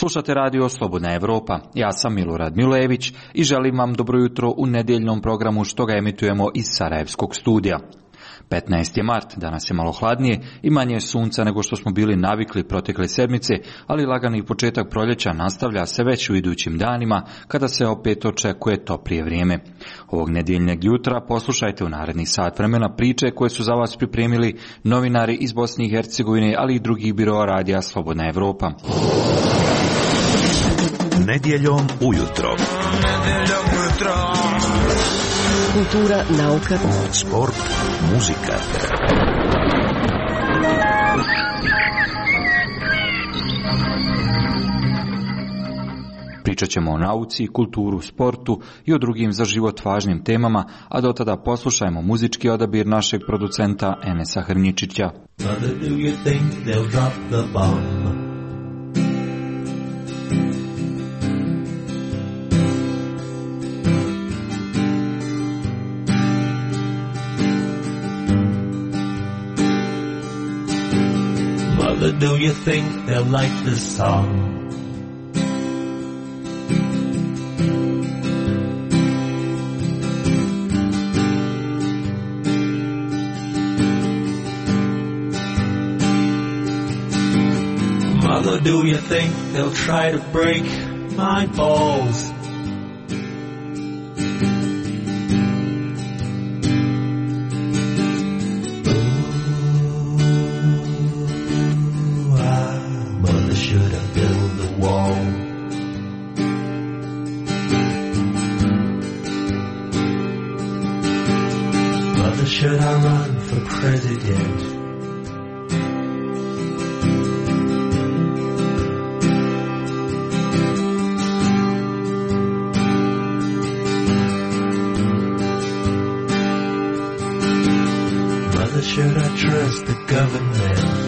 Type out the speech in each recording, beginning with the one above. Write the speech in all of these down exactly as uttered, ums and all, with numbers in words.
Slušate radio Slobodna Evropa. Ja sam Milorad Milojević i želim vam dobro jutro u nedjeljnom programu što ga emitujemo iz Sarajevskog studija. petnaesti je mart, danas je malo hladnije i manje sunca nego što smo bili navikli protekle sedmice, ali lagani početak proljeća nastavlja se već u idućim danima kada se opet očekuje toplije vrijeme. Ovog nedjeljnog jutra poslušajte u naredni sat vremena priče koje su za vas pripremili novinari iz Bosne i Hercegovine, ali i drugih biroa radija Slobodna Evropa. Nedjeljom ujutro. Nedjeljom ujutro. Kultura, nauka, sport, muzika. Pričat ćemo o nauci, kulturu, sportu i o drugim za život važnim temama, a do tada poslušajmo muzički odabir našeg producenta Enesa Hrničića. Mother, do you think they'll drop the bomb? Mother, do you think they'll like this song? Mother, do you think they'll try to break my balls? Should I run for president? Mother, should I trust the government?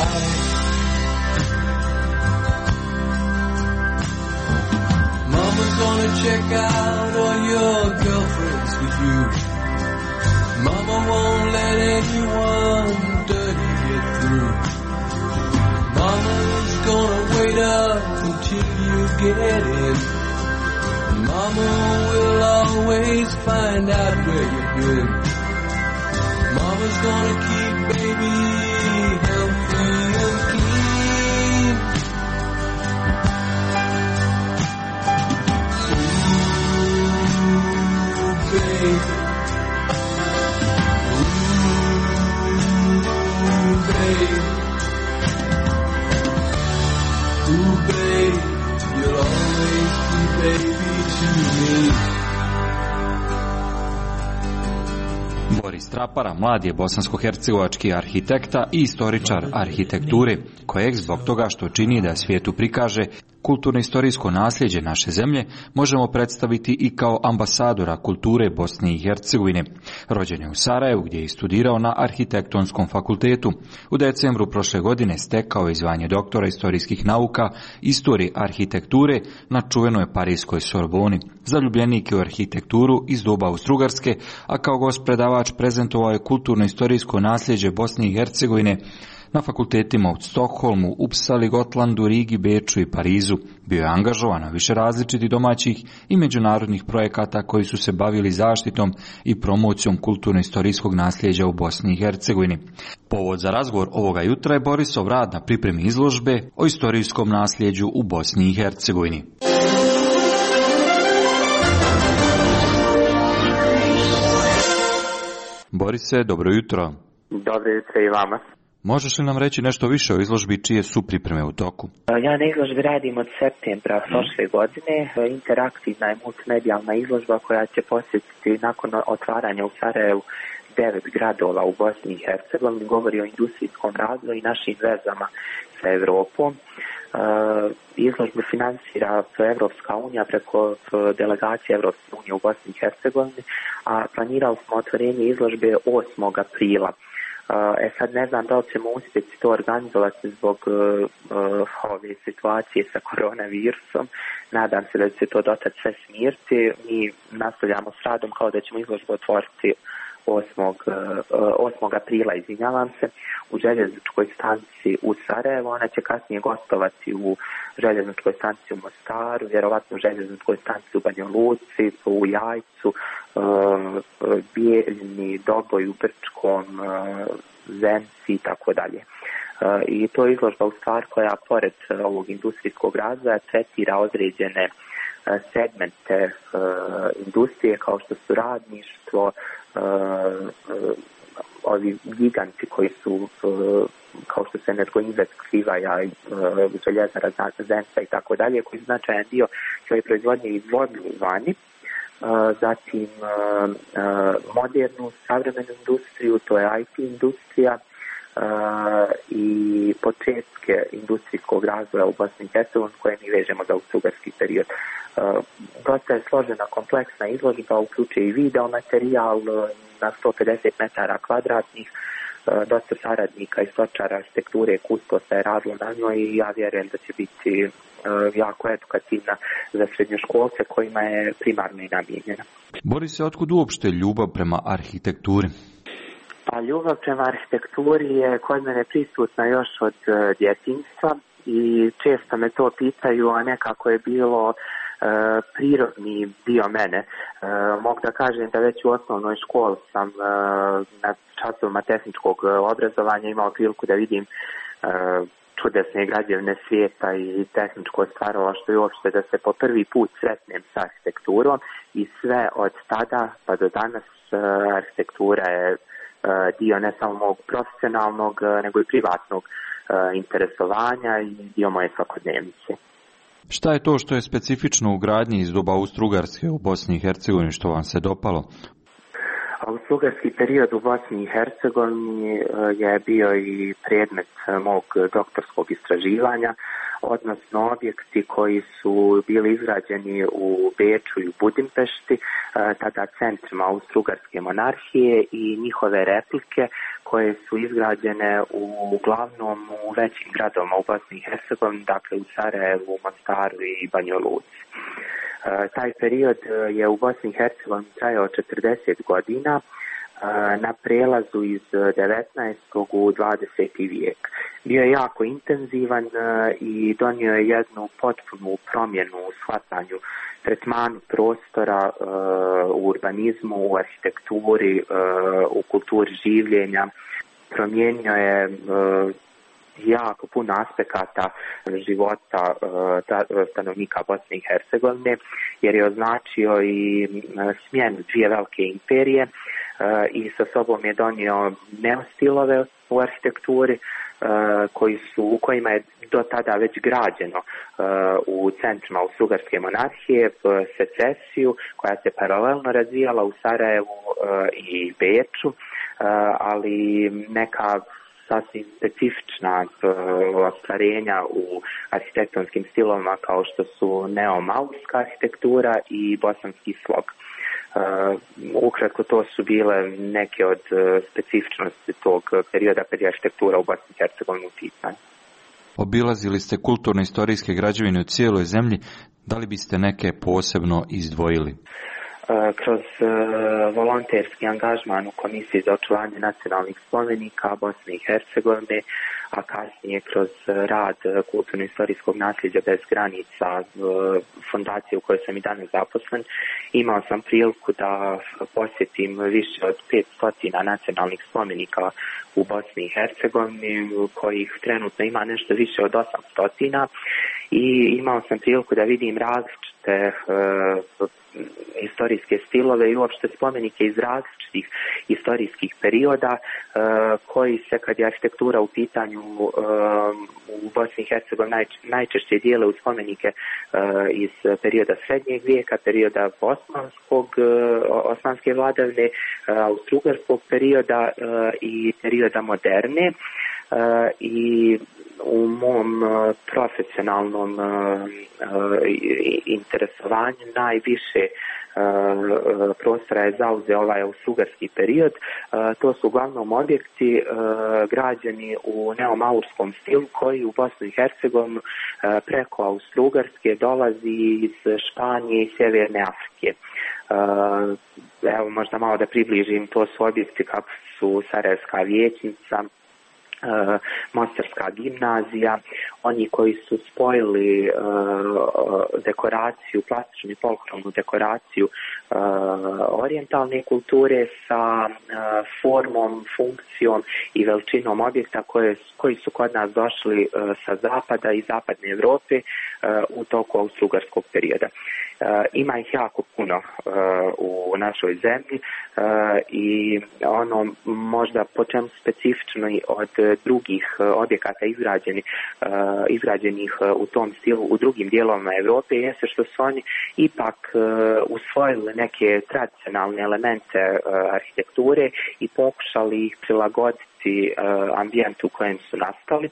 right. Mama's gonna check out all your girlfriends for you. Mama won't let anyone dirty get through. Mama's gonna wait up until you get in. Mama will always find out where you've been. Mama's gonna keep baby healthy and clean. Ooh, baby. Ooh, baby. Ooh, baby. You'll always be baby to me. Boris Trapara mlad je bosansko-hercegovački arhitekta i istoričar arhitekture, kojeg zbog toga što čini da svijetu prikaže kulturno-istorijsko nasljeđe naše zemlje, možemo predstaviti i kao ambasadora kulture Bosne i Hercegovine. Rođen je u Sarajevu, gdje je studirao na Arhitektonskom fakultetu. U decembru prošle godine stekao je zvanje doktora istorijskih nauka, istorije arhitekture na čuvenoj parijskoj Sorboni. Zaljubljenik je u arhitekturu iz doba Austrougarske, a kao gost predavač prezentovao je kulturno-istorijsko nasljeđe Bosne i Hercegovine na fakultetima u Stokholmu, Upsali, Gotlandu, Rigi, Beču i Parizu. Bio je angažovan na više različitih domaćih i međunarodnih projekata koji su se bavili zaštitom i promocijom kulturno-istorijskog nasljeđa u Bosni i Hercegovini. Povod za razgovor ovoga jutra je Borisov rad na pripremi izložbe o istorijskom nasljeđu u Bosni i Hercegovini. Borise, dobro jutro. Dobro jutro i vama. Možeš li nam reći nešto više o izložbi čije su pripreme u toku? Ja na izložbi radim od septembra prošle godine. Interaktivna i multimedijalna izložba koja će posjetiti nakon otvaranja u Sarajevu devet gradova u Bosni i Hercegovini. Govori o industrijskom razvoju i našim vezama sa Evropom. Izložbu finansira Evropska unija preko delegacije Evropske unije u Bosni i Hercegovini, a planirali smo otvorenje izložbe osmog aprila. E sad ne znam da li ćemo uspjeti to organizovati zbog uh, ove situacije sa koronavirusom. Nadam se da će to dotad sve smirti. Mi nastavljamo s radom kao da ćemo izložbu otvoriti osmog aprila, izvinjavam se, u željezničkoj stanici u Sarajevu. Ona će kasnije gostovati u željezničkoj stanici u Mostaru, vjerovatno u željezničkoj stanici u Banja Luci, u Jajcu, Bijeljni, Doboju, Brčkom, Zenci i tako dalje. I to je izložba u stvar koja pored ovog industrijskog razvoja tretira određene segmente industrije kao što su radništvo, ovi giganti koji su kao što se Energoinvest, Krivaja, Željezara Zenca i tako dalje, koji su značajan dio svoje proizvodnje izvodili vani. Zatim modernu savremenu industriju, to je I T industrija, i početke industrijskog razvoja u Bosni i Hercegovini koje mi vežemo za austrougarski period. Dosta je složena, kompleksna izložba, uključuje i video materijal na sto pedeset metara kvadratnih, dosta saradnika i stočara arhitekture, kustosa je radilo na njoj i ja vjerujem da će biti jako edukativna za srednjoškolce kojima je primarno i namijenjena. Borise, otkud uopšte ljubav prema arhitekturi? Pa ljubav prema arhitekturi je kod mene prisutna još od uh, djetinjstva i često me to pitaju, a nekako je bilo uh, prirodni dio mene. Uh, mogu da kažem da već u osnovnoj školi sam uh, na časovima tehničkog obrazovanja imao priliku da vidim uh, čudesne građevne svijeta i tehničko stvaralaštvo i uopšte da se po prvi put sretnem sa arhitekturom i sve od tada pa do danas uh, arhitektura je dio ne samo mog profesionalnog, nego i privatnog interesovanja i dio moje svakodnevnice. Šta je to što je specifično u gradnji iz doba Austrougarske u Bosni i Hercegovini što vam se dopalo? Austrougarski period u Bosni i Hercegovini je bio i predmet mog doktorskog istraživanja, odnosno objekti koji su bili izgrađeni u Beču i u Budimpešti, tada centrima Austrougarske monarhije, i njihove replike koje su izgrađene uglavnom u većim gradovima u Bosni i Hercegovini, dakle u Sarajevu, Mostaru i Banja Luci. Taj period je u Bosni i Hercegovini trajao četrdeset godina, na prelazu iz devetnaestog u dvadeseti vijek. Bio je jako intenzivan i donio je jednu potpunu promjenu u shvatanju, tretmanu prostora, u urbanizmu, u arhitekturi, u kulturi življenja. Promijenio je jako puno aspekata života stanovnika Bosne i Hercegovine, jer je označio i smjenu dvije velike imperije i sa sobom je donio neostilove u arhitekturi koji su, u kojima je do tada već građeno u centrima Austrougarske monarhije, secesiju koja se paralelno razvijala u Sarajevu i Beču, ali neka sasvim specifična ostvarenja u arhitektonskim stilovima kao što su neomaurska arhitektura i bosanski slog. Uh, ukratko, to su bile neke od uh, specifičnosti tog perioda kad je arhitektura u Bosni i Hercegovini u pitanju. Obilazili ste kulturno-istorijske građevine u cijeloj zemlji, da li biste neke posebno izdvojili? Uh, kroz uh, volonterski angažman u Komisiji za očuvanje nacionalnih spomenika Bosne i Hercegovine, a kasnije kroz rad kulturno-istorijskog nasljeđa bez granica, fondacije u kojoj sam i danas zaposlen, imao sam priliku da posjetim više od petsto nacionalnih spomenika u Bosni i Hercegovini, kojih trenutno ima nešto više od osamsto, i imao sam priliku da vidim različite uh, historijske stilove i uopšte spomenike iz različitih historijskih perioda uh, koji se, kad je arhitektura u pitanju, uh, u Bosni i Hercegovini naj, najčešće dijele u spomenike uh, iz perioda srednjeg vijeka, perioda osmanskog, uh, osmanske vladavine, uh, austrougarskog perioda uh, i perioda moderne. Uh, i u mom uh, profesionalnom uh, uh, interesovanju najviše uh, prostora je zauzeo ovaj austrougarski period. Uh, to su uglavnom objekti uh, građeni u neomaurskom stilu koji u Bosnu i Hercegovinu uh, preko Austrougarske dolazi iz Španije i Sjeverne Afrike. Uh, evo možda malo da približim, to su objekti kako su Sarajevska vijećnica, Uh, Mostarska gimnazija, oni koji su spojili uh, dekoraciju, plastičnu i poluhromnu dekoraciju uh, orijentalne kulture sa uh, formom, funkcijom i veličinom objekta koje, koji su kod nas došli uh, sa zapada i zapadne Europe uh, u toku austrougarskog perioda. Uh, ima ih jako puno uh, u našoj zemlji uh, i ono možda po čemu specifično od drugih objekata izgrađenih, izgrađenih u tom stilu u drugim dijelovima Europe jeste što su oni ipak usvojili neke tradicionalne elemente arhitekture i pokušali ih prilagoditi ambijentu u kojem su nastali.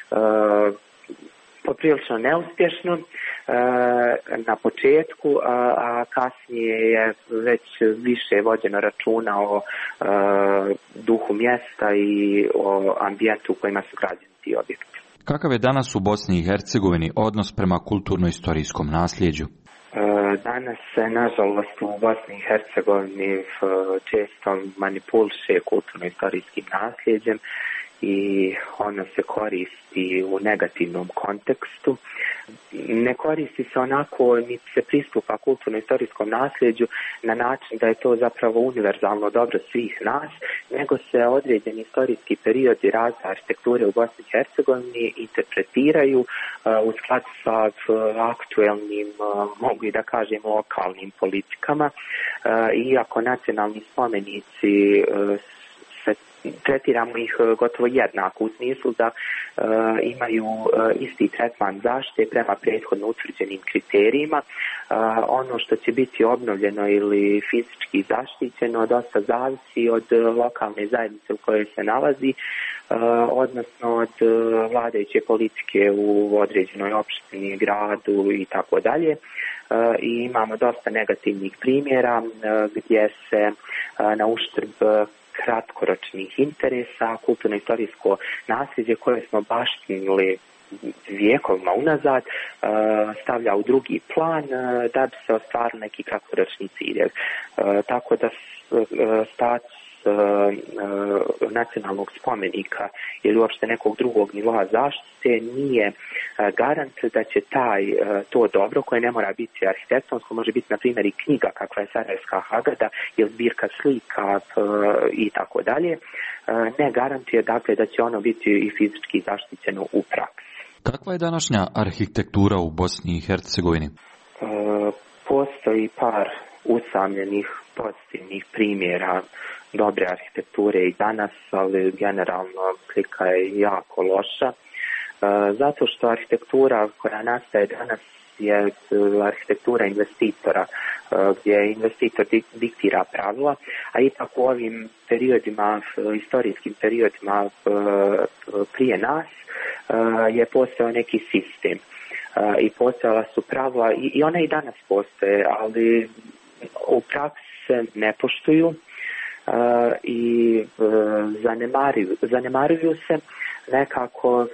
Poprilično neuspješno na početku, a kasnije je već više vođeno računa o duhu mjesta i o ambijentu u kojima su građeni ti objekti. Kakav je danas u Bosni i Hercegovini odnos prema kulturno-istorijskom nasljeđu? Danas se, nažalost, u Bosni i Hercegovini često manipuliše kulturno-istorijskim nasljeđem i ono se koristi u negativnom kontekstu. Ne koristi se onako, niti se pristupa kulturno-istorijskom nasljeđu na način da je to zapravo univerzalno dobro svih nas, nego se određeni istorijski periodi razvoja arhitekture u Bosni i Hercegovini interpretiraju uh, u skladu sa aktuelnim, uh, mogu i da kažem, lokalnim politikama. Uh, iako nacionalni spomenici uh, se tretiramo ih gotovo jednako u smislu da uh, imaju uh, isti tretman zaštite prema prethodno utvrđenim kriterijima. Uh, ono što će biti obnovljeno ili fizički zaštićeno dosta zavisi od uh, lokalne zajednice u kojoj se nalazi, uh, odnosno od uh, vladajuće politike u određenoj opštini, gradu i tako dalje. I imamo dosta negativnih primjera uh, gdje se uh, na uštrb kratkoročnih interesa kulturno-istorijsko nasljeđe koje smo baštinili vijekovima unazad stavlja u drugi plan da bi se ostvarili neki kratkoročni ciljev. Tako da status nacionalnog spomenika ili uopšte nekog drugog nivoa zaštite nije garant da će taj to dobro, koje ne mora biti arhitektonsko, može biti na primjer i knjiga kakva je Sarajevska Hagada ili zbirka slika i tako dalje, ne garantuje dakle da će ono biti i fizički zaštićeno u praksi. Kakva je današnja arhitektura u Bosni i Hercegovini? Postoji par usamljenih pozitivnih primjera dobre arhitekture i danas, ali generalno slika je jako loša. Zato što arhitektura koja nastaje danas je arhitektura investitora, gdje investitor diktira pravila, a ipak u ovim periodima, istorijskim periodima prije nas je postojao neki sistem i postojala su pravila i one i danas postoje, ali u praksi se ne poštuju i zanemaruju, zanemaruju se. Nekako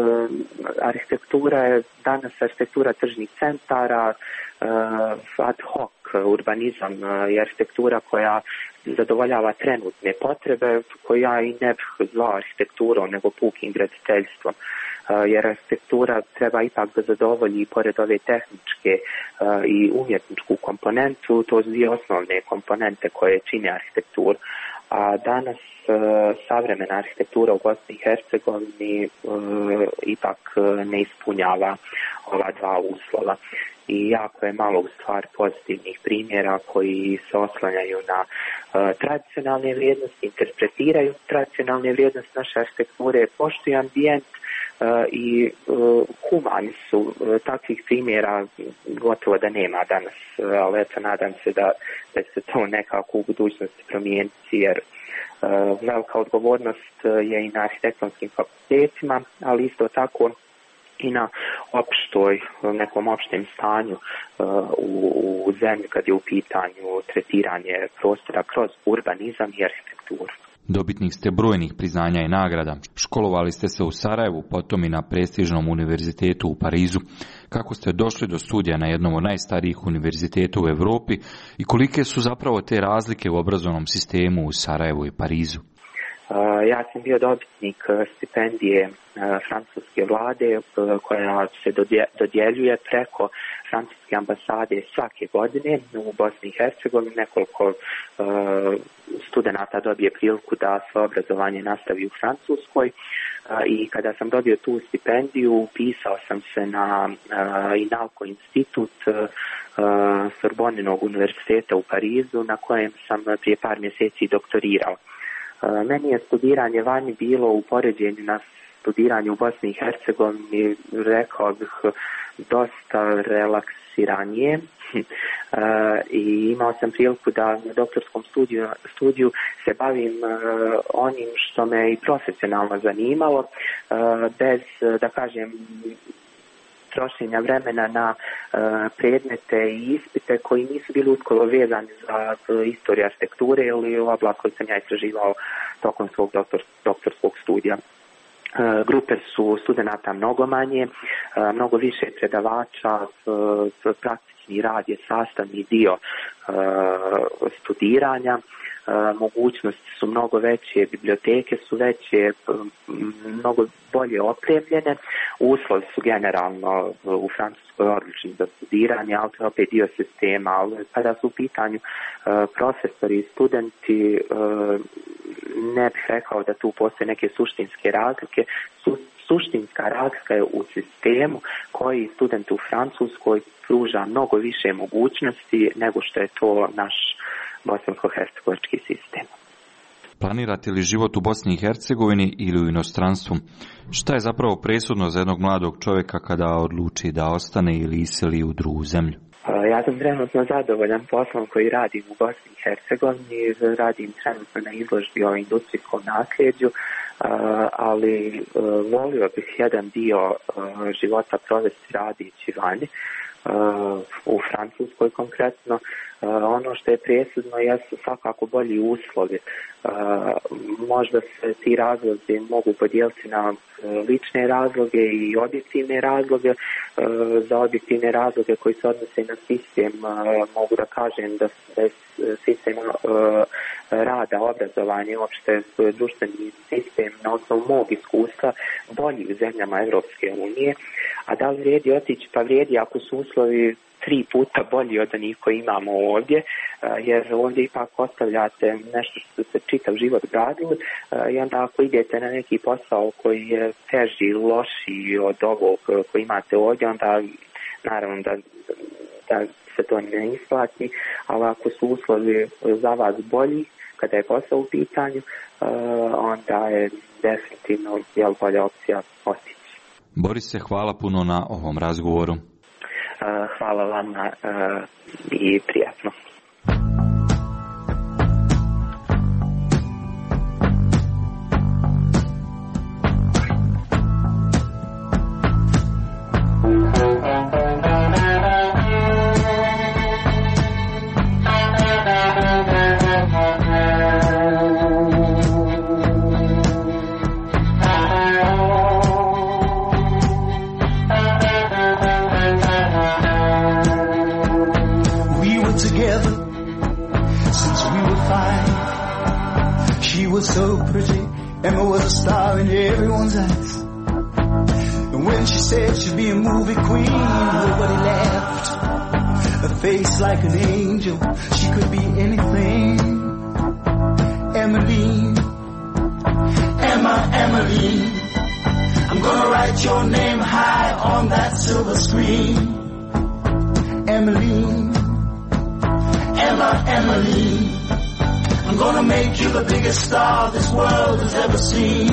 arhitektura je danas arhitektura tržnih centara, ad hoc urbanizam je arhitektura koja zadovoljava trenutne potrebe, koja i ne bih zvao arhitekturom nego pukim graditeljstvom, jer arhitektura treba ipak da zadovolji pored ove tehničke i umjetničku komponentu, to su dvije osnovne komponente koje čine arhitekturu. A danas savremena arhitektura u Bosni i Hercegovini ipak ne ispunjava ova dva uslova. I jako je malo u stvari pozitivnih primjera koji se oslanjaju na uh, tradicionalne vrijednosti, interpretiraju tradicionalne vrijednosti naše arhitekture, poštuju ambijent uh, i uh, humani su. Uh, takvih primjera gotovo da nema danas, uh, ali eto nadam se da, da se to nekako u budućnosti promijeniti, jer uh, velika odgovornost je i na arhitektonskim fakultetima, ali isto tako i na opštoj, nekom opštem stanju uh, u, u zemlji kad je u pitanju tretiranje prostora kroz urbanizam i arhitekturu. Dobitnik ste brojnih priznanja i nagrada. Školovali ste se u Sarajevu, potom i na prestižnom univerzitetu u Parizu. Kako ste došli do studija na jednom od najstarijih univerziteta u Europi i kolike su zapravo te razlike u obrazovnom sistemu u Sarajevu i Parizu? Ja sam bio dobitnik stipendije francuske vlade koja se dodjeljuje preko francuske ambasade svake godine u Bosni i Hercegovini. Nekoliko studenata dobije priliku da svoje obrazovanje nastavi u Francuskoj i kada sam dobio tu stipendiju upisao sam se na Inalco institut Sorboninog univerziteta u Parizu na kojem sam prije par mjeseci doktorirao. Meni je studiranje vani bilo u poređenju na studiranje u Bosni i Hercegovini, rekao bih, dosta relaksiranije i imao sam priliku da na doktorskom studiju, studiju se bavim onim što me i profesionalno zanimalo, bez, da kažem, trošenja vremena na uh, predmete i ispite koji nisu bili usko vezani za uh, istoriju arhitekture ili oblast koju sam ja istraživao tokom svog doktor, doktorskog studija. Uh, grupe su studenata mnogo manje, uh, mnogo više predavača, uh, praktični rad je sastavni dio uh, studiranja. Uh, mogućnosti su mnogo veće, biblioteke su veće, mnogo bolje opremljene, uslovi su generalno u Francuskoj odlični za studiranje, ali to je opet dio sistema, ali kada su u pitanju uh, profesori i studenti, uh, ne bih rekao da tu postoje neke suštinske razlike. Su, suštinska razlika je u sistemu koji student u Francuskoj pruža mnogo više mogućnosti nego što je to naš bosansko-hercegovački sistem. Planirate li život u Bosni i Hercegovini ili u inostranstvu? Šta je zapravo presudno za jednog mladog čovjeka kada odluči da ostane ili iseli u drugu zemlju? Ja sam trenutno zadovoljan poslom koji radim u Bosni i Hercegovini. Radim trenutno na izložbi o industrijskom nasljeđu, ali volio bih jedan dio života provesti radići vani, u Francuskoj konkretno. Ono što je presudno jesu svakako bolji uslovi. Možda se ti razlozi mogu podijeliti na lične razloge i objektivne razloge. Za objektivne razloge koji se odnose na sistem mogu da kažem da je sistem rada, obrazovanja i uopšte društveni sistem na osnovu mog iskustva bolji u zemljama Evropske unije. A da li vrijedi otići? Pa vrijedi ako su uslovi tri puta bolji od onih koji imamo ovdje, jer ovdje ipak ostavljate nešto što se čitav život gradili i onda ako idete na neki posao koji je teži, lošiji od ovog koji imate ovdje, onda naravno da, da se to ne isplati, ali ako su uslovi za vas bolji kada je posao u pitanju, onda je definitivno jel, bolja opcija otići. Borise, hvala puno na ovom razgovoru. Hvala vama i prijatno. So pretty, Emma was a star in everyone's eyes. And when she said she'd be a movie queen, nobody laughed. A face like an angel, she could be anything. Emmeline, Emma, Emmeline, I'm gonna write your name high on that silver screen. Emmeline, Emma, Emmeline, I'm gonna make you the biggest star this world has ever seen.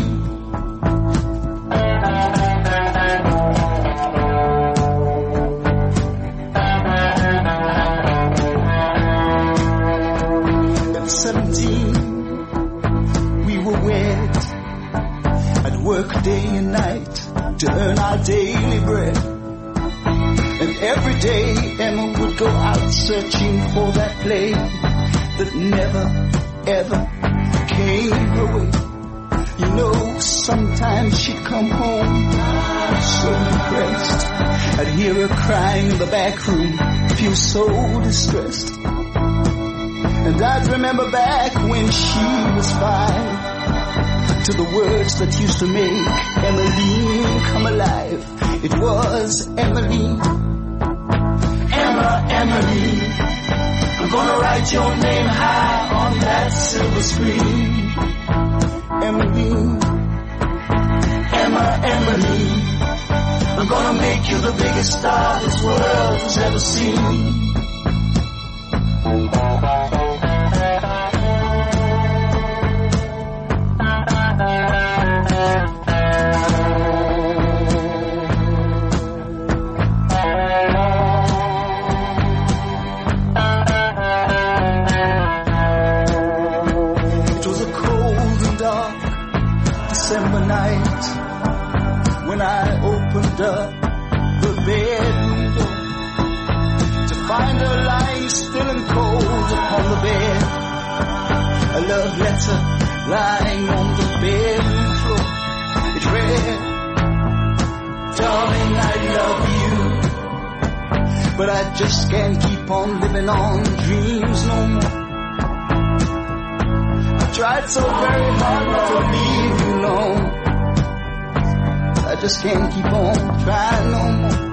At seventeen, we were wed. I'd work day and night to earn our daily bread. And every day Emma would go out searching for that play that never ever came her way. You know, sometimes she'd come home so depressed. I'd hear her crying in the back room, feel so distressed. And I'd remember back when she was five, to the words that used to make Emmeline come alive. It was Emmeline, Emma, Emmeline, I'm gonna write your name high on that silver screen. Emmeline, Emma, Emmeline, I'm gonna make you the biggest star this world has ever seen. December night when I opened up the bedroom door to find her lying still and cold upon the bed, a love letter lying on the bedroom floor. It read, darling, I love you, but I just can't keep on living on dreams no more. Tried so very hard not to leave you alone. I just can't keep on trying no more.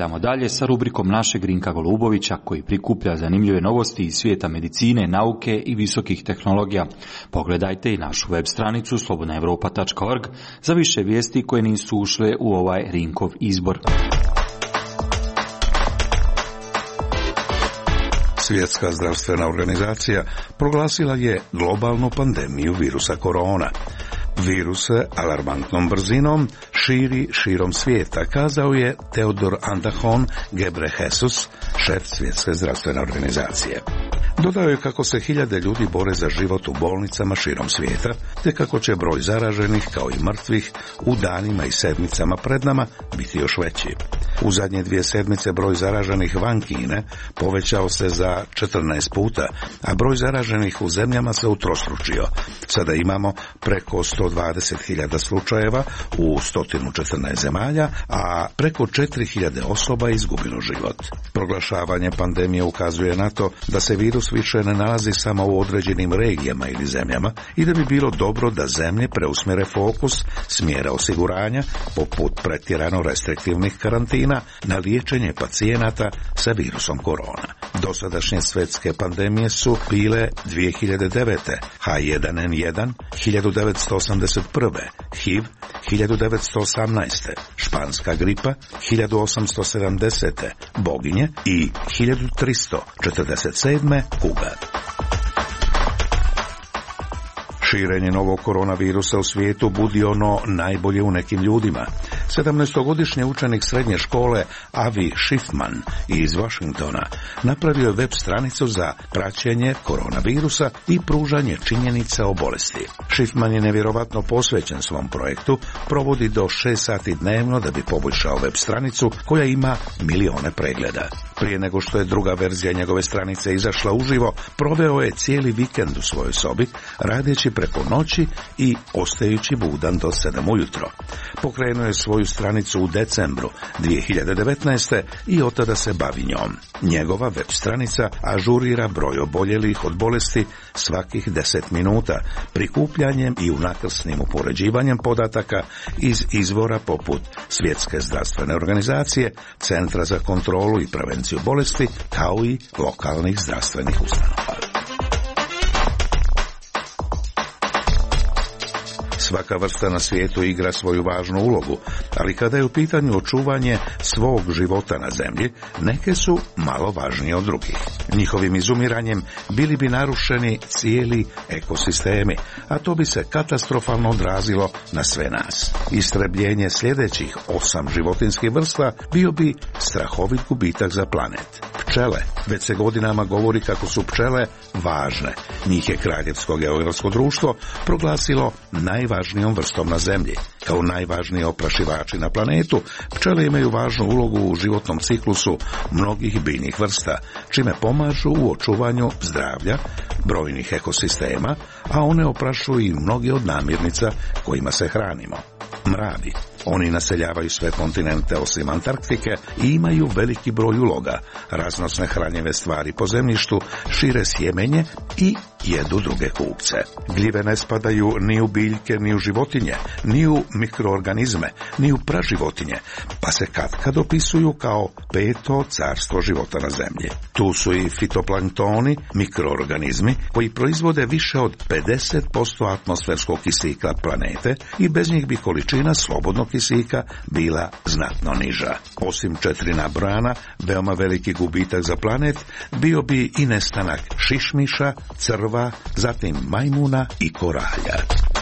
Nastavljamo dalje sa rubrikom našeg Rinka Golubovića koji prikuplja zanimljive novosti iz svijeta medicine, nauke i visokih tehnologija. Pogledajte i našu web stranicu slobodna europa tačka org za više vijesti koje nisu ušle u ovaj Rinkov izbor. Svjetska zdravstvena organizacija proglasila je globalnu pandemiju virusa korona. Virus se alarmantnom brzinom širi širom svijeta, kazao je Teodor Andahon Ghebreyesus, šef Svjetske zdravstvene organizacije. Dodao je kako se hiljade ljudi bore za život u bolnicama širom svijeta, te kako će broj zaraženih kao i mrtvih u danima i sedmicama pred nama biti još veći. U zadnje dvije sedmice broj zaraženih van Kine povećao se za četrnaest puta, a broj zaraženih u zemljama se utrostručio. Sada imamo preko sto dvadeset hiljada slučajeva u sto četrnaest zemalja, a preko četiri hiljade osoba je izgubilo život. Proglašavanje pandemije ukazuje na to da se virus više ne nalazi samo u određenim regijama ili zemljama i da bi bilo dobro da zemlje preusmjere fokus s mjera osiguranja, poput pretjerano restriktivnih karantina, na liječenje pacijenata sa virusom korona. Dosadašnje svjetske pandemije su bile dvije hiljade devete. H jedan N jedan, hiljadu devetsto osamdeset prve. H I V, hiljadu devetsto osamnaeste. Španska gripa, hiljadu osamsto sedamdesete. Boginje i hiljadu tristo četrdeset sedme. Kuga. Širenje novog koronavirusa u svijetu budi ono najbolje u nekim ljudima. sedamnaestogodišnji učenik srednje škole Avi Schiffman iz Washingtona napravio je web stranicu za praćenje koronavirusa i pružanje činjenica o bolesti. Schiffman je nevjerovatno posvećen svom projektu, provodi do šest sati dnevno da bi poboljšao web stranicu koja ima milione pregleda. Prije nego što je druga verzija njegove stranice izašla uživo, proveo je cijeli vikend u svojoj sobi, radeći preko noći i ostajući budan do sedam ujutro. Pokrenuo je svoju stranicu u decembru dvije hiljade devetnaeste. i od tada se bavi njom. Njegova web stranica ažurira broj oboljelih od bolesti svakih deset minuta, prikupljanjem i unakrsnim upoređivanjem podataka iz izvora poput Svjetske zdravstvene organizacije, Centra za kontrolu i prevenciju bolesti, kao i lokalnih zdravstvenih ustanova. Svaka vrsta na svijetu igra svoju važnu ulogu, ali kada je u pitanju očuvanje svog života na zemlji, neke su malo važnije od drugih. Njihovim izumiranjem bili bi narušeni cijeli ekosistemi, a to bi se katastrofalno odrazilo na sve nas. Istrebljenje sljedećih osam životinskih vrsta bio bi strahovit gubitak za planet. Pčele. Već se godinama govori kako su pčele važne. Njih je Kraljevsko geografsko društvo proglasilo najvažnijom vrstom na zemlji. Kao najvažniji oprašivači na planetu, pčele imaju važnu ulogu u životnom ciklusu mnogih biljnih vrsta, čime pomažu u očuvanju zdravlja brojnih ekosistema, a one oprašuju i mnoge od namirnica kojima se hranimo. Mravi. Oni naseljavaju sve kontinente osim Antarktike i imaju veliki broj uloga, raznosne hranjive stvari po zemljištu, šire sjemenje i jedu druge kukce. Gljive ne spadaju ni u biljke, ni u životinje, ni u mikroorganizme, ni u praživotinje, pa se katkad opisuju kao peto carstvo života na zemlji. Tu su i fitoplanktoni, mikroorganizmi, koji proizvode više od pedeset posto atmosferskog kisika planete i bez njih bi količina slobodnog kisika bila znatno niža. Osim četiri nabrojana, veoma veliki gubitak za planet bio bi i nestanak šišmiša, crva, zatim majmuna i koralja.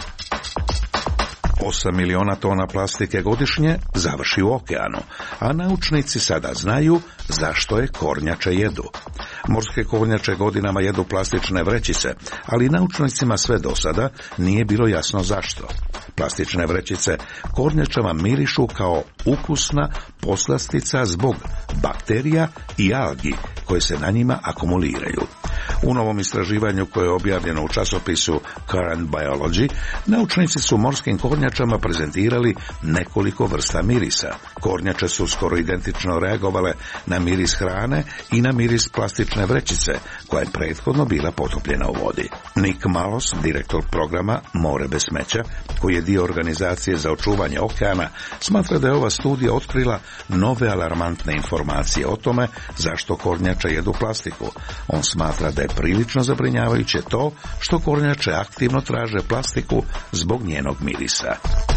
osam miliona tona plastike godišnje završi u okeanu, a naučnici sada znaju zašto je kornjače jedu. Morske kornjače godinama jedu plastične vrećice, ali naučnicima sve do sada nije bilo jasno zašto. Plastične vrećice kornjačama mirišu kao ukusna poslastica zbog bakterija i algi koje se na njima akumuliraju. U novom istraživanju koje je objavljeno u časopisu Current Biology, naučnici su morskim kornjačama prezentirali nekoliko vrsta mirisa. Kornjače su skoro identično reagovale na miris hrane i na miris plastične vrećice, koja je prethodno bila potopljena u vodi. Nick Malos, direktor programa More bez smeća, koji je dio organizacije za očuvanje okeana, smatra da je ova studija otkrila nove alarmantne informacije o tome zašto kornjače jedu plastiku. On smatra da je prilično zabrinjavajuće to što kornjače aktivno traže plastiku zbog njenog mirisa.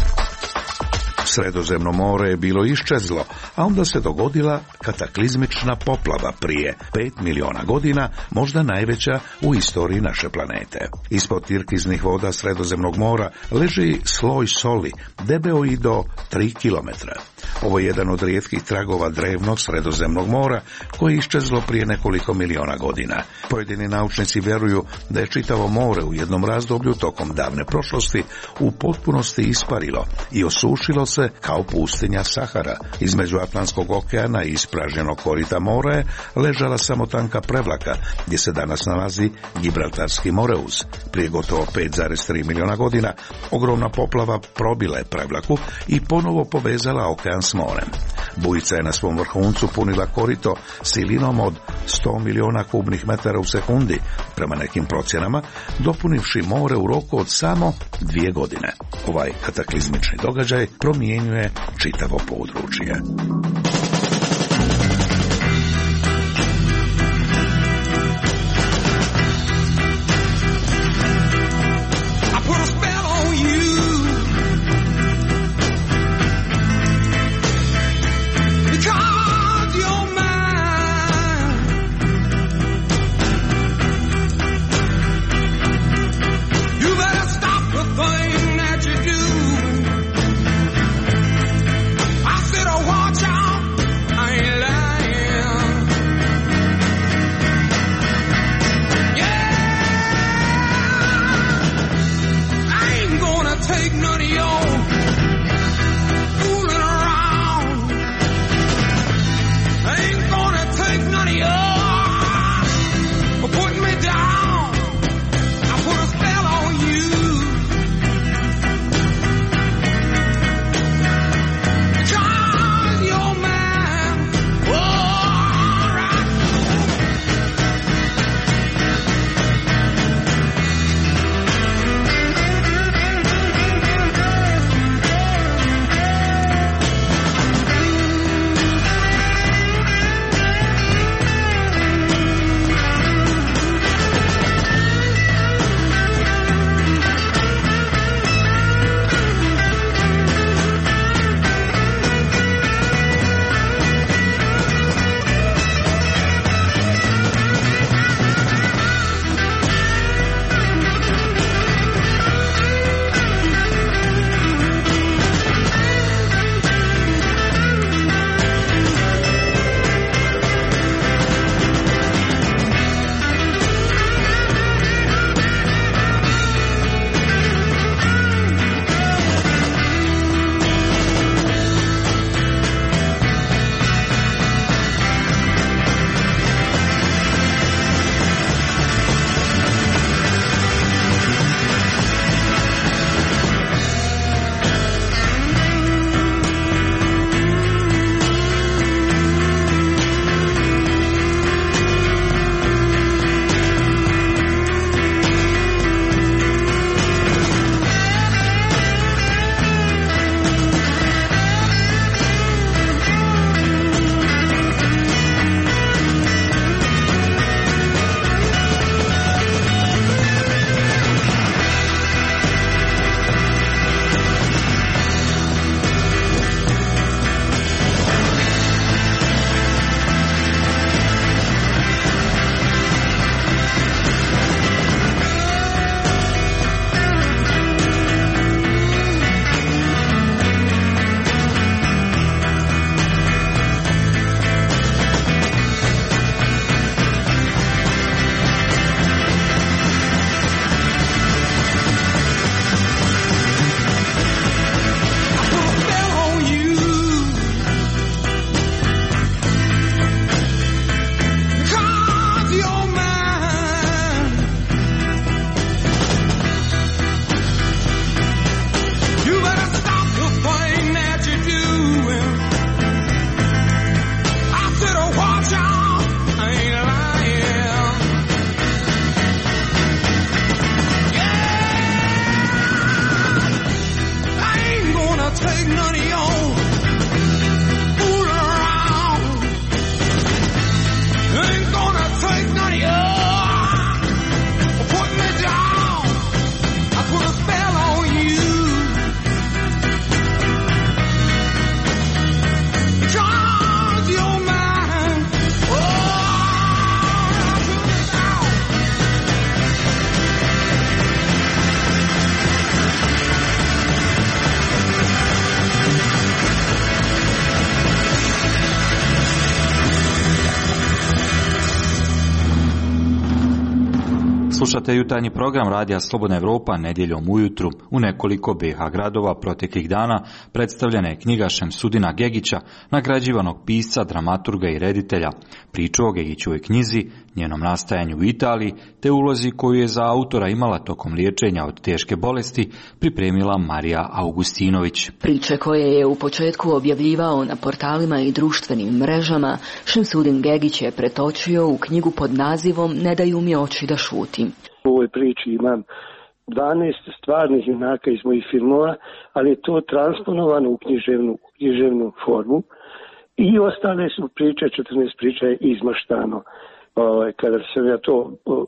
Sredozemno more je bilo iščezlo, a onda se dogodila kataklizmična poplava prije pet miliona godina, možda najveća u istoriji naše planete. Ispod tirkiznih voda Sredozemnog mora leži sloj soli, debeo i do tri kilometra. Ovo je jedan od rijetkih tragova drevnog Sredozemnog mora koje je iščezlo prije nekoliko miliona godina. Pojedini naučnici vjeruju da je čitavo more u jednom razdoblju tokom davne prošlosti u potpunosti isparilo i osušilo se kao pustinja Sahara. Između Atlantskog okeana i ispražnjenog korita mora je ležala samo tanka prevlaka, gdje se danas nalazi Gibraltarski moreuz. Prije gotovo pet zarez tri miliona godina ogromna poplava probila je prevlaku i ponovo povezala okean s morem. Bujica je na svom vrhuncu punila korito silinom od sto miliona kubnih metara u sekundi, prema nekim procjenama, dopunivši more u roku od samo dvije godine. Ovaj kataklizmični događaj promjenjuje čitavo područje. Watch out! Slušate jutarnji program Radija Slobodna Evropa nedjeljom ujutru. U nekoliko B iH gradova proteklih dana predstavljena je knjiga Šemsudina Gegića, nagrađivanog pisca, dramaturga i reditelja. Priču o Gegićevoj knjizi, njenom nastajanju u Italiji, te ulozi koju je za autora imala tokom liječenja od teške bolesti, pripremila Marija Augustinović. Priče koje je u početku objavljivao na portalima i društvenim mrežama, Šemsudin Gegić je pretočio u knjigu pod nazivom Ne daju mi oči da šutim. U ovoj priči imam dvanaest stvarnih junaka iz mojih filmova, ali je to transponovano u književnu, književnu formu i ostale su priče, četrnaest priča je izmaštano. Kada sam ja to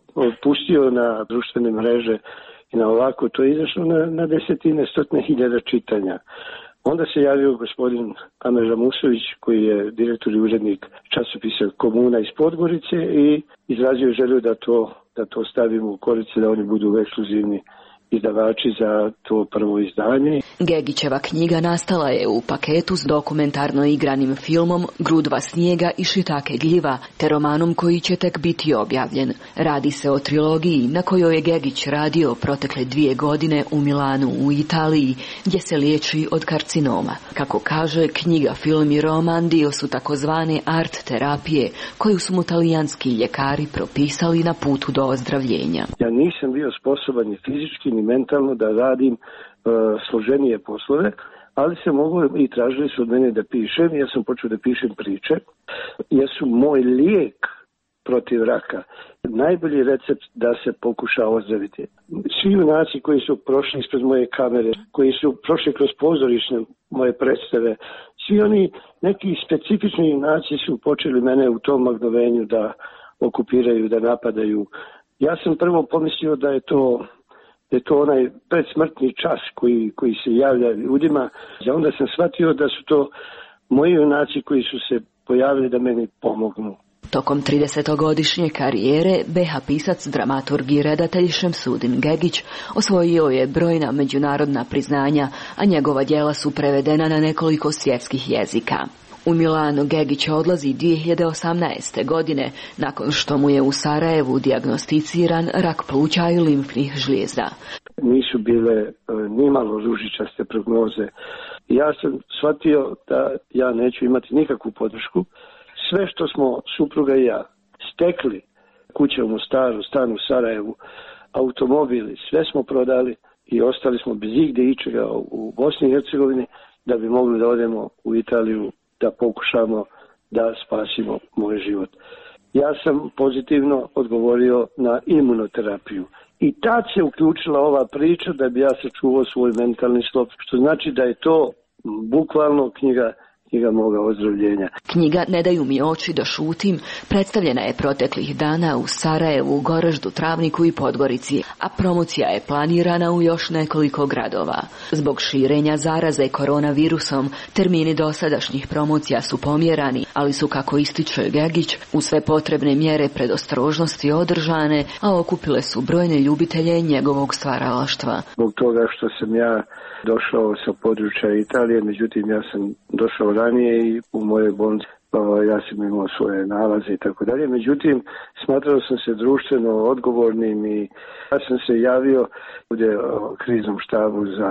pustio na društvene mreže i na ovako, to je izašlo na, na desetine, stotine hiljada čitanja. Onda se javio gospodin Amer Musović, koji je direktor i urednik časopisa Komuna iz Podgorice, i izrazio želju da to, da to stavimo u korice, da oni budu ekskluzivni izdavači za to prvo izdanje. Gegićeva knjiga nastala je u paketu s dokumentarno igranim filmom Grudva snijega i Šitake gljiva, te romanom koji će tek biti objavljen. Radi se o trilogiji na kojoj je Gegić radio protekle dvije godine u Milanu u Italiji, gdje se liječi od karcinoma. Kako kaže, knjiga, film i roman dio su takozvane art terapije, koju su mu talijanski ljekari propisali na putu do ozdravljenja. Ja nisam bio sposoban ni fizički ni mentalno da radim uh, složenije poslove, ali se mogu i tražili su od mene da pišem. Ja sam počeo da pišem priče, jer su moj lijek protiv raka najbolji recept da se pokuša ozdraviti. Svi junaci koji su prošli ispred moje kamere, koji su prošli kroz pozorišne moje predstave, svi oni neki specifični junaci su počeli mene u tom magnovenju da okupiraju, da napadaju. Ja sam prvo pomislio da je to da je to onaj predsmrtni čas koji, koji se javlja ljudima. Ja onda sam shvatio da su to moji junaci koji su se pojavili da meni pomognu. Tokom tridesetogodišnje karijere B iH pisac, dramaturg i redatelj Šemsudin Gegić osvojio je brojna međunarodna priznanja, a njegova djela su prevedena na nekoliko svjetskih jezika. U Milano Gegić odlazi dvije hiljade osamnaeste. godine, nakon što mu je u Sarajevu dijagnosticiran rak pluća i limfnih žlijezda. Nisu bile nimalo ružičaste prognoze. Ja sam shvatio da ja neću imati nikakvu podršku. Sve što smo supruga i ja stekli, kuće u Mostaru, stan u Sarajevu, automobili, sve smo prodali i ostali smo bez igde ičega u Bosni i Hercegovini da bi mogli da odemo u Italiju, da pokušamo da spasimo moj život. Ja sam pozitivno odgovorio na imunoterapiju. I tad se uključila ova priča da bi ja sačuvao svoj mentalni sklop, što znači da je to bukvalno knjiga knjiga moga ozdravljenja. Knjiga Ne daju mi oči da šutim predstavljena je proteklih dana u Sarajevu, Goraždu, Travniku i Podgorici, a promocija je planirana u još nekoliko gradova. Zbog širenja zaraze koronavirusom, termini dosadašnjih promocija su pomjerani, ali su, kako ističe Gegić, u sve potrebne mjere predostrožnosti održane, a okupile su brojne ljubitelje njegovog stvaralaštva. Zbog toga što sam ja došao sa područja Italije, međutim ja sam došao ranije i u mojoj bolnici ja sam imao svoje nalaze i tako dalje. Međutim, smatrao sam se društveno odgovornim i ja sam se javio ovdje u kriznom štabu za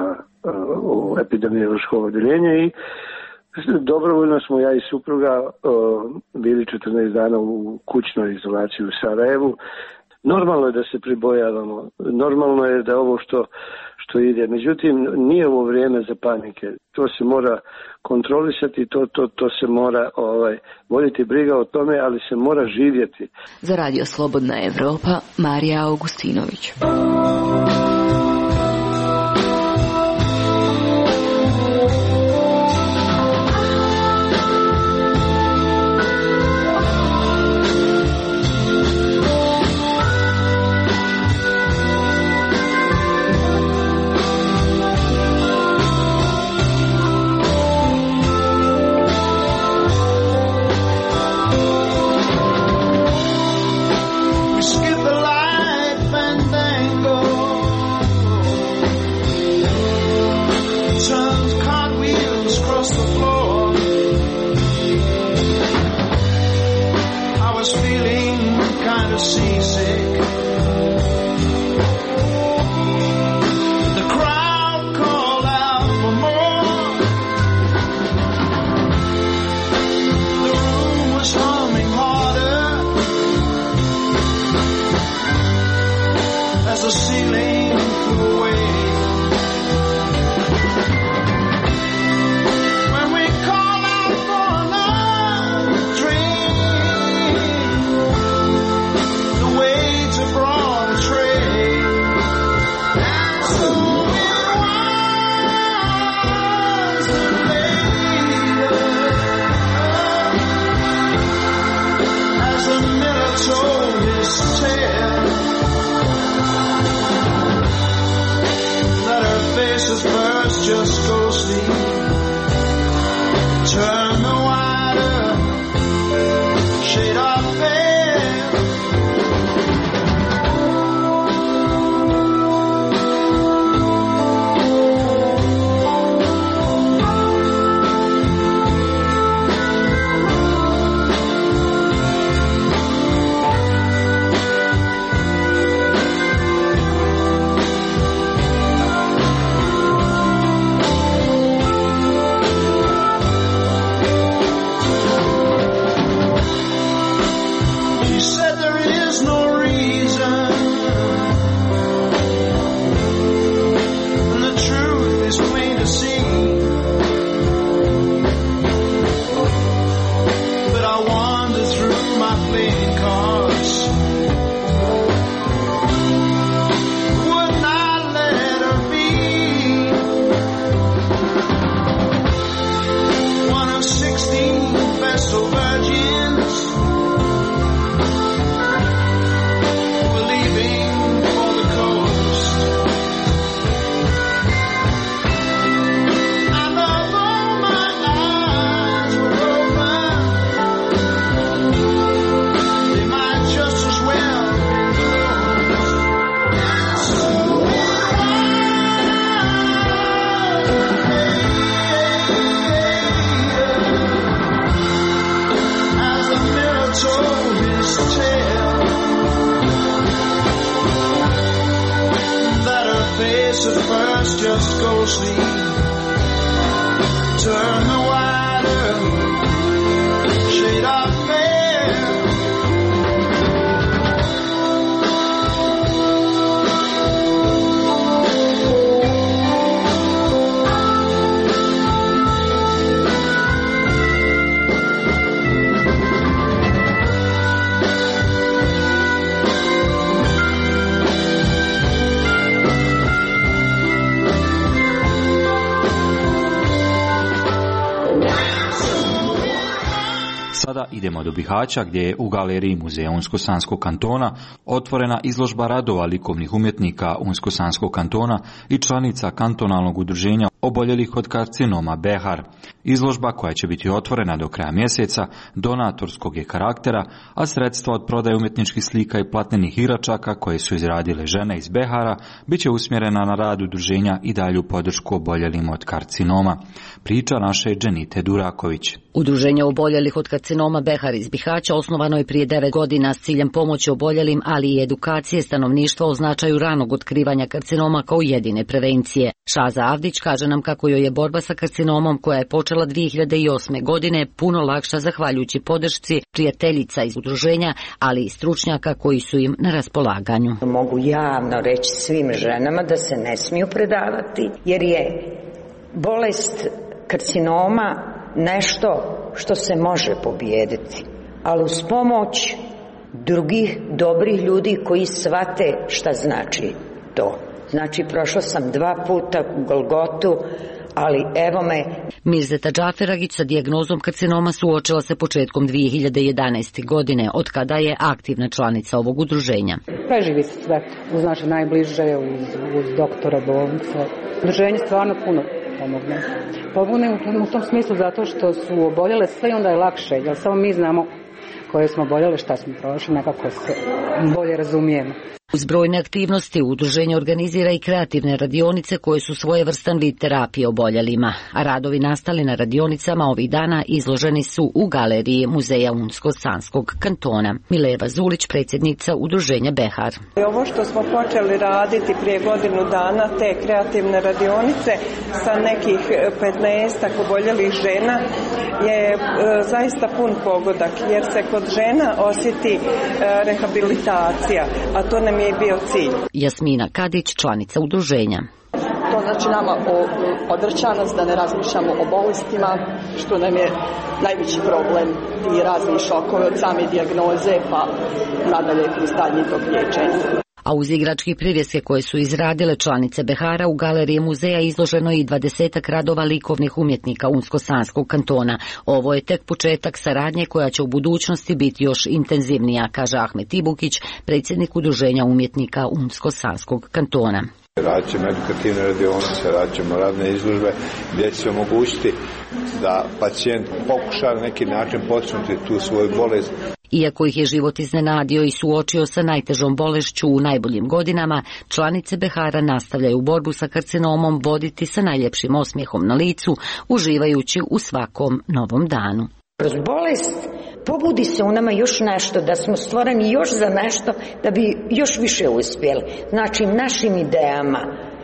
uh, epidemiološko odjeljenje i dobrovoljno smo ja i supruga uh, bili četrnaest dana u kućnoj izolaciji u Sarajevu. Normalno je da se pribojavamo, normalno je da ovo što, što ide, međutim nije ovo vrijeme za panike, to se mora kontrolisati, to, to, to se mora ovaj, voditi briga o tome, ali se mora živjeti. Za Radio Slobodna Evropa, Marija Augustinović. Seasick So first just go sleep. Turn the wider shade of pale. Sada idemo do Bihaća gdje je u galeriji Muzeja Unsko-Sanskog kantona otvorena izložba radova likovnih umjetnika Unsko-Sanskog kantona i članica kantonalnog udruženja oboljelih od karcinoma Behar. Izložba koja će biti otvorena do kraja mjeseca donatorskog je karaktera, a sredstva od prodaje umjetničkih slika i platnenih igračaka koje su izradile žene iz Behara bit će usmjerena na rad udruženja i dalju podršku oboljelim od karcinoma. Priča naše Dženite Duraković. Udruženje oboljelih od karcinoma Behar iz Bihaća osnovano je prije devet godina s ciljem pomoći oboljelim, ali i edukacije stanovništva o značaju ranog otkrivanja karcinoma kao jedine prevencije. Šaza Avdić kaže nam kako joj je borba sa karcinomom, koja je počela dvije hiljade osme godine, puno lakša zahvaljujući podršci prijateljica iz udruženja, ali i stručnjaka koji su im na raspolaganju. Mogu javno reći svim ženama da se ne smiju predavati, jer je bolest karcinoma nešto što se može pobijediti, ali uz pomoć drugih dobrih ljudi koji shvate šta znači to. Znači, prošla sam dva puta u Golgotu, ali evo me. Mirzeta Džaferagić sa dijagnozom karcinoma suočila se početkom dvije hiljade jedanaeste. godine, od kada je aktivna članica ovog udruženja. Preživi se sve, uz naše najbliže, uz, uz doktora, bolnice. Udruženje stvarno puno pomogne. Pomogne u, u tom smislu zato što su oboljele sve i onda je lakše, jer samo mi znamo koje smo oboljele, šta smo prošli, nekako se bolje razumijemo. Uz brojne aktivnosti udruženje organizira i kreativne radionice koje su svojevrstan vid terapije oboljelima, a radovi nastali na radionicama ovih dana izloženi su u galeriji Muzeja Unsko-Sanskog kantona. Mileva Zulić, predsjednica udruženja Behar. Ovo što smo počeli raditi prije godinu dana, te kreativne radionice sa nekih petnaestak oboljelih žena, je e, zaista pun pogodak, jer se kod žena osjeti e, rehabilitacija, a to nam je bio cilj. Jasmina Kadić, članica udruženja. To znači nama odvrćanost da ne razmišljamo o bolestima, što nam je najveći problem, ti razni šokovi od same dijagnoze pa nadalje kroz daljnji tok liječenja. A uz igračke privjeske koje su izradile članice Behara, u galeriji muzeja izloženo je i dvadesetak radova likovnih umjetnika Unsko-Sanskog kantona. Ovo je tek početak saradnje koja će u budućnosti biti još intenzivnija, kaže Ahmet Ibukić, predsjednik udruženja umjetnika Unsko-Sanskog kantona. Radit ćemo edukativne radionice, radit ćemo radne izložbe gdje će se omogućiti da pacijent pokuša na neki način počnuti tu svoju bolest. Iako ih je život iznenadio i suočio sa najtežom bolešću u najboljim godinama, članice Behara nastavljaju borbu sa karcinomom voditi sa najljepšim osmijehom na licu, uživajući u svakom novom danu. Kroz bolest pobudi se u nama još nešto, da smo stvoreni još za nešto, da bi još više uspjeli. Znači, našim idejama,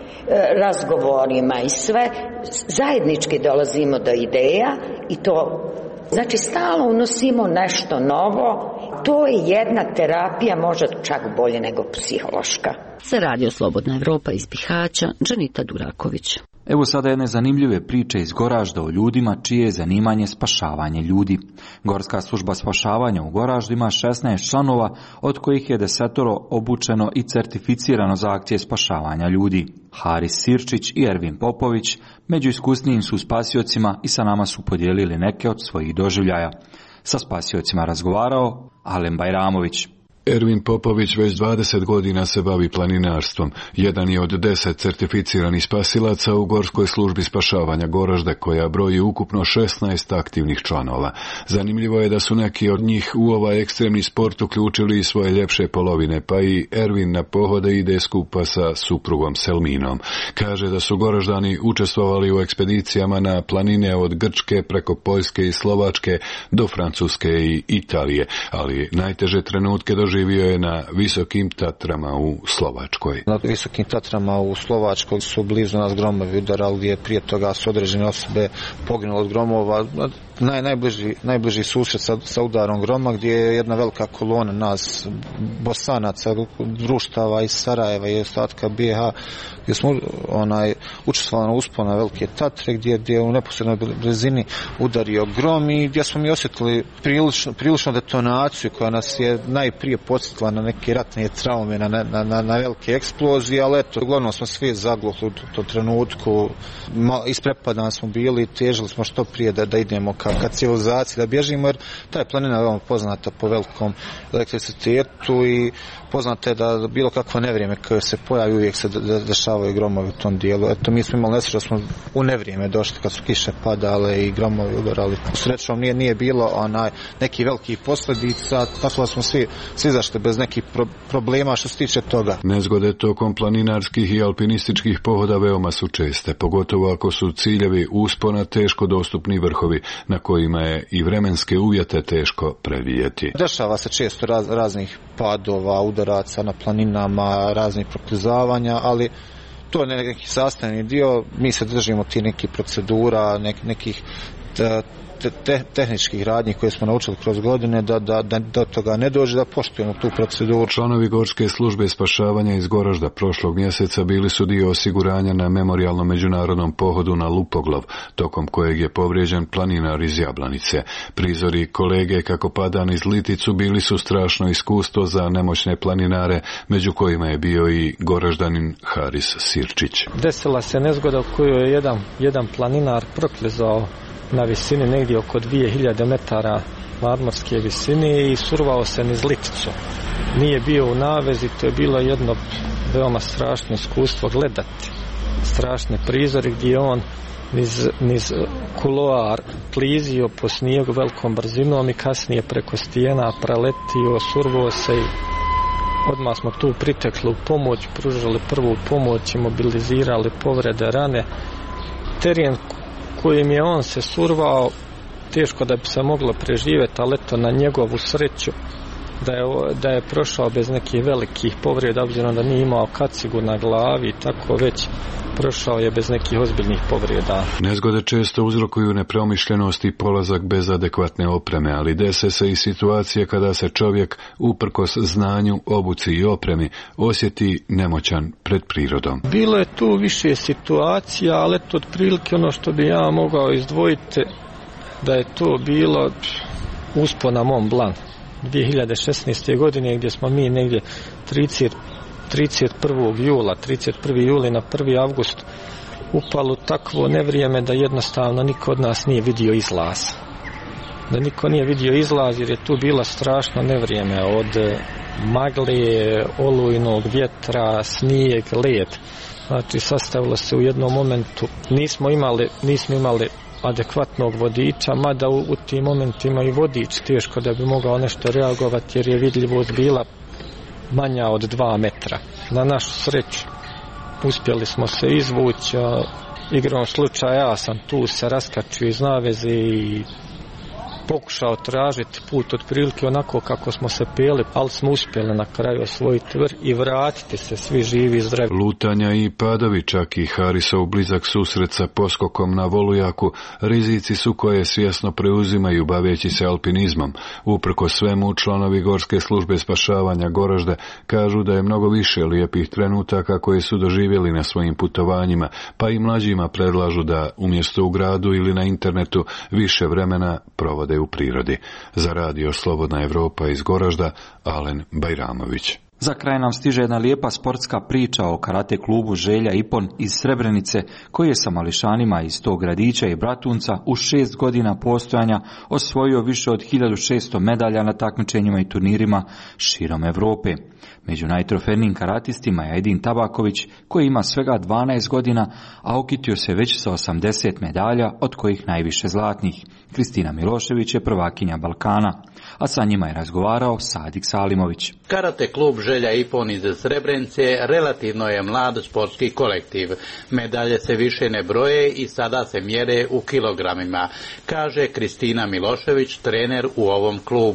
razgovorima i sve, zajednički dolazimo do ideja i to, znači, stalno unosimo nešto novo. To je jedna terapija, možda čak bolje nego psihološka. Za Radio Slobodna Evropa iz Bihaća, Dženita Duraković. Evo sada jedne zanimljive priče iz Goražda o ljudima čije je zanimanje spašavanje ljudi. Gorska služba spašavanja u Goraždu ima šesnaest članova, od kojih je desetoro obučeno i certificirano za akcije spašavanja ljudi. Haris Sirčić i Ervin Popović među iskusnijim su spasiocima i sa nama su podijelili neke od svojih doživljaja. Sa spasiocima razgovarao Alen Bajramović. Ervin Popović već dvadeset godina se bavi planinarstvom. Jedan je od deset certificiranih spasilaca u Gorskoj službi spašavanja Goražde, koja broji ukupno šesnaest aktivnih članova. Zanimljivo je da su neki od njih u ovaj ekstremni sport uključili i svoje ljepše polovine, pa i Ervin na pohode ide skupa sa suprugom Selminom. Kaže da su Goraždani učestvovali u ekspedicijama na planine od Grčke preko Poljske i Slovačke do Francuske i Italije, ali najteže trenutke doživljavaju doživio je na Visokim Tatrama u Slovačkoj. Na Visokim Tatrama u Slovačkoj su blizu nas gromovi udarali, gdje prije toga su određene osobe poginule od gromova. Naj, najbliži, najbliži susret sa, sa udarom groma, gdje je jedna velika kolona nas Bosanaca, društava iz Sarajeva i ostatka B iH, gdje smo onaj, učestvovali na usponu na Velike Tatre, gdje, gdje je u neposrednoj blizini udario grom i gdje smo mi osjetili prilično, prilično detonaciju koja nas je najprije podsjetila na neke ratne traume, na, na, na, na velike eksplozije, ali eto, uglavnom smo svi zagluhli u tom trenutku, isprepadani smo bili, težili smo što prije da, da idemo ka, ka civilizaciji, da bježimo, jer ta je planina veoma poznata po velikom elektricitetu i poznate je da bilo kakvo nevrijeme koje se pojavi uvijek se dešavaju gromovi u tom dijelu. Eto, mi smo imali nesreću da smo u nevrijeme došli kad su kiše padale i gromovi udarali. Srećom nije, nije bilo onaj, neki velikih posljedica, tako da smo svi, svi zašli bez nekih pro, problema što se tiče toga. Nezgode tokom planinarskih i alpinističkih pohoda veoma su česte, pogotovo ako su ciljevi uspona teško dostupni vrhovi na kojima je i vremenske uvjete teško predvidjeti. Dešava se često raz, raznih padova, udaraca na planinama, raznih proklizavanja, ali to je neki sastavni dio, mi se držimo ti nekih procedura, nek, nekih te, te, tehničkih radnji koje smo naučili kroz godine, da, da, da do toga ne dođe, da poštujemo tu proceduru. Članovi Gorske službe spašavanja iz Goražda prošlog mjeseca bili su dio osiguranja na memorijalnom međunarodnom pohodu na Lupoglav, tokom kojeg je povrijeđen planinar iz Jablanice. Prizori kolege kako pada niz Liticu bili su strašno iskustvo za nemoćne planinare, među kojima je bio i Goraždanin Haris Sirčić. Desila se nezgoda u kojoj je jedan, jedan planinar proklizao na visini negdje oko dvije hiljade metara nadmorske visine i survao se niz Liticu. Nije bio u navezi, to je bilo jedno veoma strašno iskustvo gledati. Strašne prizori gdje on niz, niz kuloar klizio po snijegu velikom brzinom i kasnije preko stijena preletio, survao se i odmah smo tu pritekli u pomoć, pružali prvu pomoć i mobilizirali povrede, rane. Teren kojim je on se survao, teško da bi se moglo preživjeti, ali eto na njegovu sreću da je, da je prošao bez nekih velikih povreda, obzirom da nije imao kacigu na glavi i tako, već prošao je bez nekih ozbiljnih povreda. Nezgode često uzrokuju nepromišljenost i polazak bez adekvatne opreme, ali dese se i situacije kada se čovjek, uprkos znanju, obuci i opremi, osjeti nemoćan pred prirodom. Bilo je tu više situacija, ali eto otprilike ono što bi ja mogao izdvojiti, da je to bilo uspon na Mont Blanc dvije hiljade šesnaeste. godine, gdje smo mi negdje trideset prvog jula, trideset prvog jula na prvi avgust upalo takvo nevrijeme da jednostavno niko od nas nije vidio izlaz. Da niko nije vidio izlaz jer je tu bilo strašno nevrijeme od magle, olujnog vjetra, snijeg, led. Znači sastavilo se u jednom momentu. Nismo imali, nismo imali adekvatnog vodiča, mada u, u tim momentima i vodič teško da bi mogao nešto reagovati jer je vidljivost bila manja od dva metra. Na našu sreću uspjeli smo se izvući, igrom slučaja ja sam tu se raskačio iz naveze i pokušao tražiti put otprilike onako kako smo se peli, ali smo uspjeli na kraju osvojiti vrh i vratiti se svi živi i zdravi. Lutanja i padovi, čak i Harisov blizak susret sa poskokom na Volujaku, rizici su koje svjesno preuzimaju baveći se alpinizmom. Uprko svemu, članovi Gorske službe spašavanja Goražde kažu da je mnogo više lijepih trenutaka koje su doživjeli na svojim putovanjima, pa i mlađima predlažu da umjesto u gradu ili na internetu više vremena provode u prirodi. Za radio Slobodna Evropa iz Goražda, Alen Bajramović. Za kraj nam stiže jedna lijepa sportska priča o karate klubu Želja Ipon iz Srebrenice, koji je sa mališanima iz tog gradića i Bratunca u šest godina postojanja osvojio više od hiljadu šesto medalja na takmičenjima i turnirima širom Evrope. Među najtrofejnijim karatistima je Edin Tabaković, koji ima svega dvanaest godina, a okitio se već sa osamdeset medalja, od kojih najviše zlatnih. Kristina Milošević je prvakinja Balkana, a sa njima je razgovarao Sadik Salimović. Karate klub Želja Ipon iz Srebrenice relativno je mlad sportski kolektiv. Medalje se više ne broje i sada se mjere u kilogramima, kaže Kristina Milošević, trener u ovom klubu.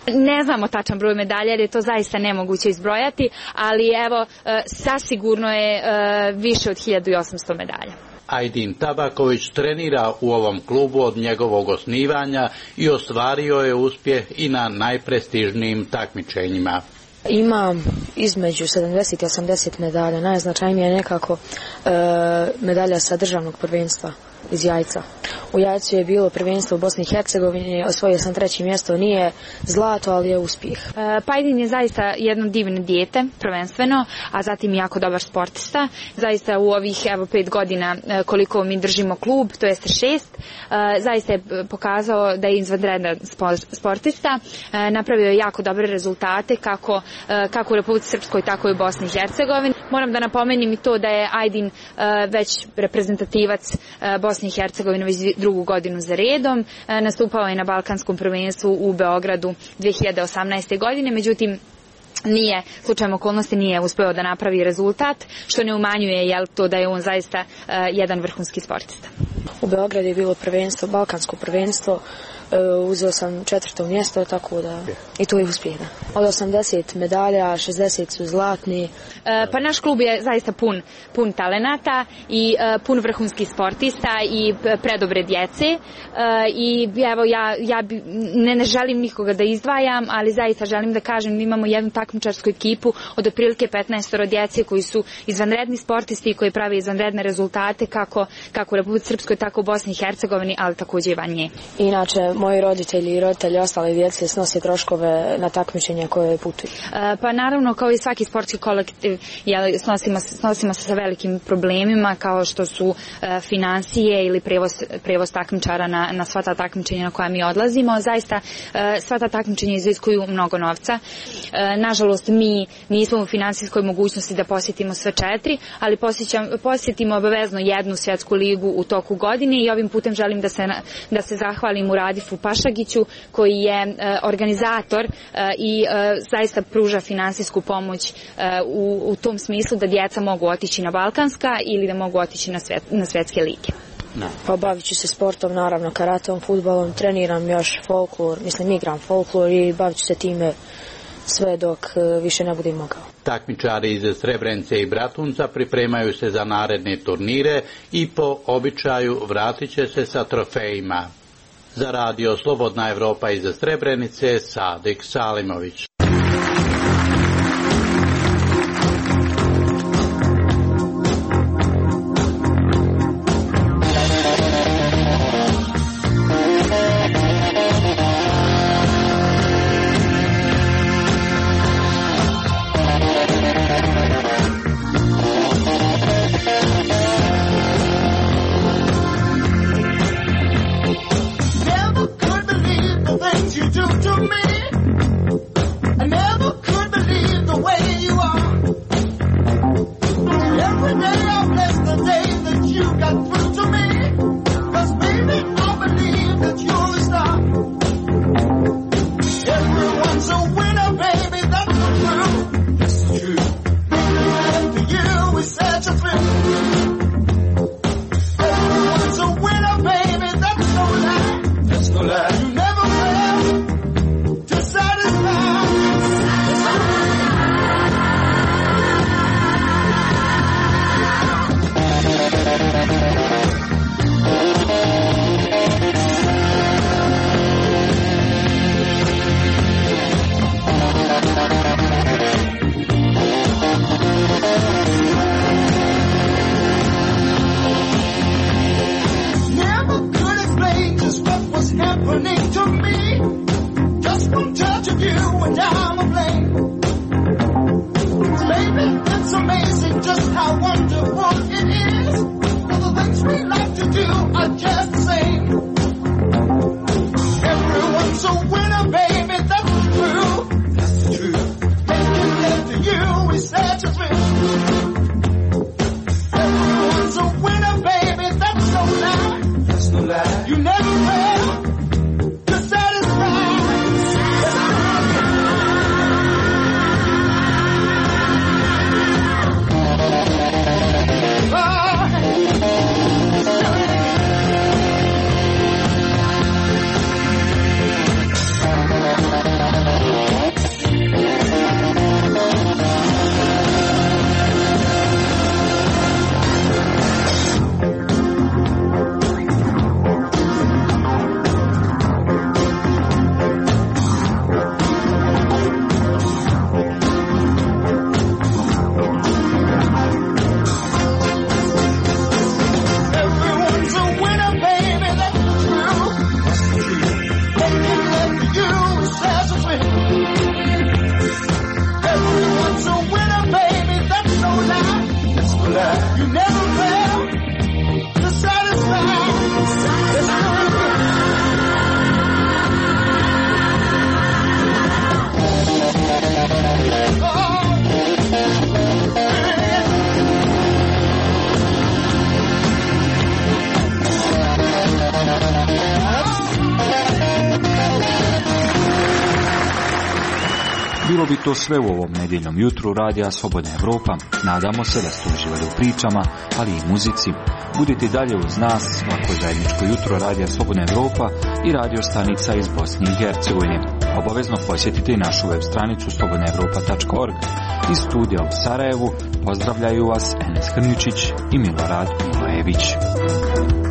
Ne znamo tačan broj medalja jer je to zaista nemoguće izbrojati, ali evo, sasigurno je više od hiljadu osamsto medalja. Ajdin Tabaković trenira u ovom klubu od njegovog osnivanja i ostvario je uspjeh i na najprestižnijim takmičenjima. Imam između sedamdeset i osamdeset medalja, najznačajnije je nekako e, medalja sa državnog prvenstva iz Jajca. U Jajcu je bilo prvenstvo u Bosni i Hercegovini, osvojio sam treće mjesto, nije zlato, ali je uspjeh. E, Pajdin je zaista jedno divno dijete, prvenstveno, a zatim jako dobar sportista. Zaista u ovih evo pet godina koliko mi držimo klub, to jeste šest, e, zaista je pokazao da je izvanredan sportista, e, napravio je jako dobre rezultate kako, e, kako u Republici Srpskoj, tako i u Bosni i Hercegovini. Moram da napomenem i to da je Ajdin e, već reprezentativac e, Bosne i Hercegovine već drugu godinu za redom. E, nastupao je na Balkanskom prvenstvu u Beogradu dve hiljade osamnaeste. godine, međutim nije, slučajem okolnosti nije uspeo da napravi rezultat, što ne umanjuje jel, to da je on zaista uh, jedan vrhunski sportista. U Beogradu je bilo prvenstvo, Balkansko prvenstvo, uh, uzeo sam četvrto mjesto, tako da i to je uspjeh. Od osamdeset medalja, šezdeset su zlatni. Uh, pa naš klub je zaista pun, pun talenata i uh, pun vrhunskih sportista i predobre djece. Uh, I evo ja, ja bi, ne, ne želim nikoga da izdvajam, ali zaista želim da kažem da imamo jednu takmičarsku ekipu od otprilike petnaest djece koji su izvanredni sportisti i koji prave izvanredne rezultate kako, kako u Republici Srpskoj, tako u Bosni i Hercegovini, ali također i van nje. Inače, moji roditelji i roditelji ostale djece snose troškove na takmičenja koje putuju. E, pa naravno, kao i svaki sportski kolektiv, jel, snosimo, snosimo se sa velikim problemima kao što su e, financije ili prevoz, prevoz takmičara na, na sva ta takmičenja na koja mi odlazimo. Zaista, e, sva ta takmičenja iziskuju mnogo novca. E, nažalost, mi nismo u finansijskoj mogućnosti da posjetimo sve četiri, ali posjetimo obavezno jednu svjetsku ligu u toku godine i ovim putem želim da se, da se zahvalim u Radifu Pašagiću koji je e, organizator e, i e, zaista pruža finansijsku pomoć e, u, u tom smislu da djeca mogu otići na Balkanska ili da mogu otići na, svet, na svjetske lige. No. Pa bavit ću se sportom, naravno karatom, fudbalom, treniram još folklor, mislim igram folklor i bavit ću se time sve dok više ne budem mogao. Takmičari iz Srebrenice i Bratunca pripremaju se za naredne turnire i po običaju vratit će se sa trofejima. Za radio Slobodna Evropa iz Srebrenice, Sadik Salimović. It's amazing just how wonderful it is. All the things bi to sve u ovom nedjeljnom jutru radija Slobodna Evropa. Nadamo se da ste uživali u pričama, ali i muzici. Budite dalje uz nas, svako zajedničko jutro radija Slobodna Evropa i radio stanica iz Bosne i Hercegovine. Obavezno posjetite i našu web stranicu slobodna evropa tačka org. Iz studija u Sarajevu pozdravljaju vas Enes Krničić i Milorad Milojević.